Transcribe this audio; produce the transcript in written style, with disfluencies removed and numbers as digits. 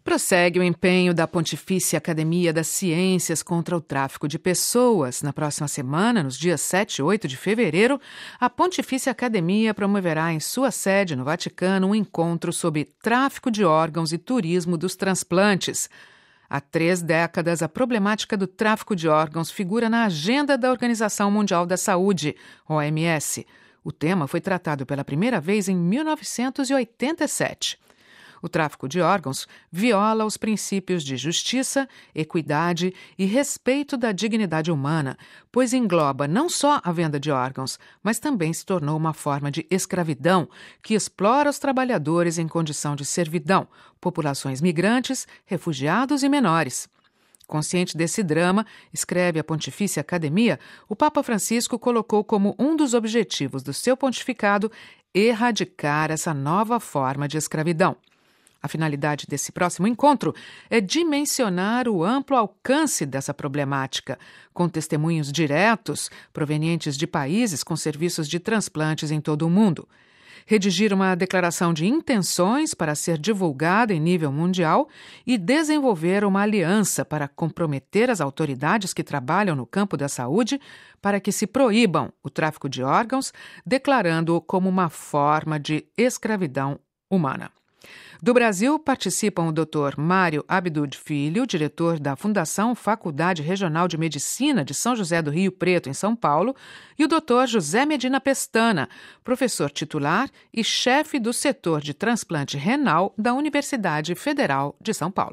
Prossegue o empenho da Pontifícia Academia das Ciências contra o tráfico de pessoas. Na próxima semana, nos dias 7 e 8 de fevereiro, a Pontifícia Academia promoverá em sua sede no Vaticano um encontro sobre tráfico de órgãos e turismo dos transplantes. Há 3 décadas, a problemática do tráfico de órgãos figura na agenda da Organização Mundial da Saúde, OMS. O tema foi tratado pela primeira vez em 1987. O tráfico de órgãos viola os princípios de justiça, equidade e respeito da dignidade humana, pois engloba não só a venda de órgãos, mas também se tornou uma forma de escravidão que explora os trabalhadores em condição de servidão, populações migrantes, refugiados e menores. Consciente desse drama, escreve a Pontifícia Academia, o Papa Francisco colocou como um dos objetivos do seu pontificado erradicar essa nova forma de escravidão. A finalidade desse próximo encontro é dimensionar o amplo alcance dessa problemática, com testemunhos diretos provenientes de países com serviços de transplantes em todo o mundo. Redigir uma declaração de intenções para ser divulgada em nível mundial e desenvolver uma aliança para comprometer as autoridades que trabalham no campo da saúde para que se proíbam o tráfico de órgãos, declarando-o como uma forma de escravidão humana. Do Brasil participam o Dr. Mário Abdud Filho, diretor da Fundação Faculdade Regional de Medicina de São José do Rio Preto, em São Paulo, e o Dr. José Medina Pestana, professor titular e chefe do setor de transplante renal da Universidade Federal de São Paulo.